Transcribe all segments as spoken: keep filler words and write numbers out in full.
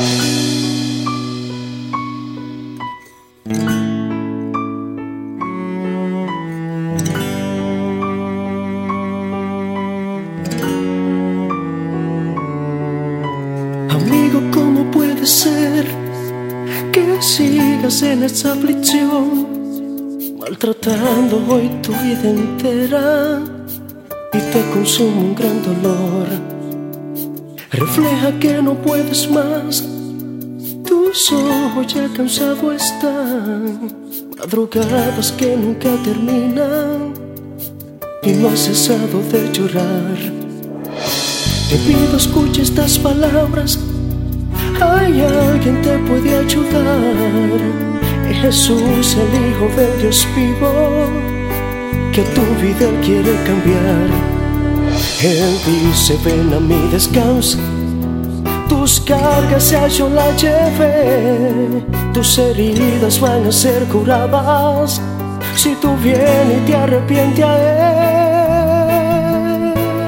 Amigo, ¿cómo puede ser que sigas en esta aflicción, maltratando hoy tu vida entera y te consume un gran dolor? Refleja que no puedes más, tus ojos ya cansados están, madrugadas que nunca terminan y no has cesado de llorar. Te pido escucha estas palabras, hay alguien te puede ayudar. Es Jesús, el Hijo del Dios vivo, que tu vida Él quiere cambiar. Él dice ven a mí, descansa, tus cargas ya yo las llevé, tus heridas van a ser curadas si tú vienes y te arrepientes a Él.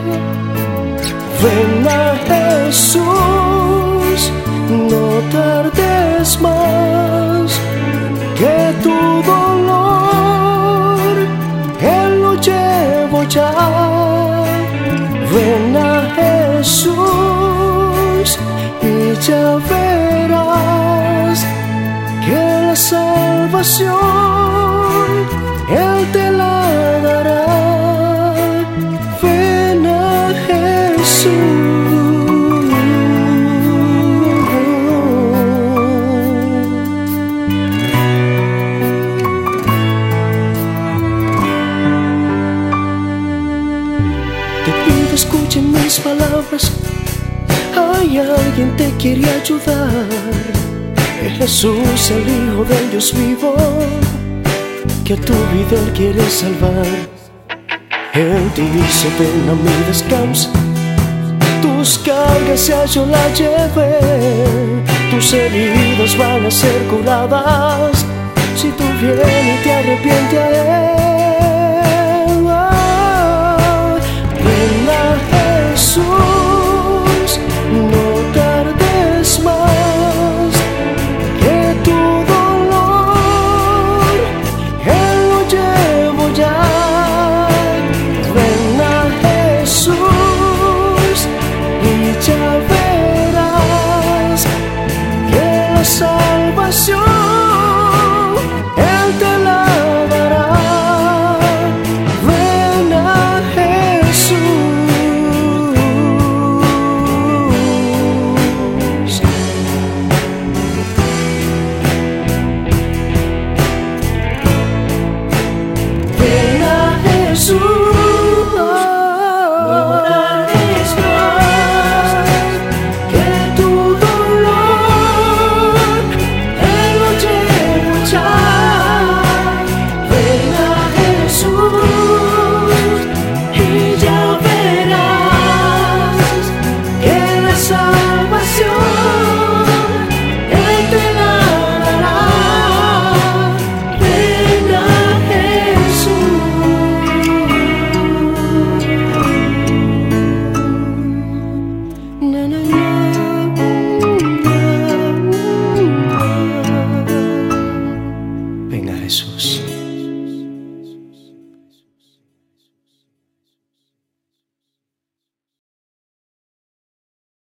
Ven a Jesús, no tardes más, que tu dolor Él lo llevo ya. Ven a Jesús y ya verás que la salvación Él te la dará. Ven a Jesús. Te pido escuchen mis palabras, hay alguien te quiere ayudar. Es Jesús, el Hijo del Dios vivo, que tu vida Él quiere salvar. Él dice ven a mí, descansa, tus cargas ya yo las llevé, tus heridas van a ser curadas si tú vienes y te arrepientes a Él.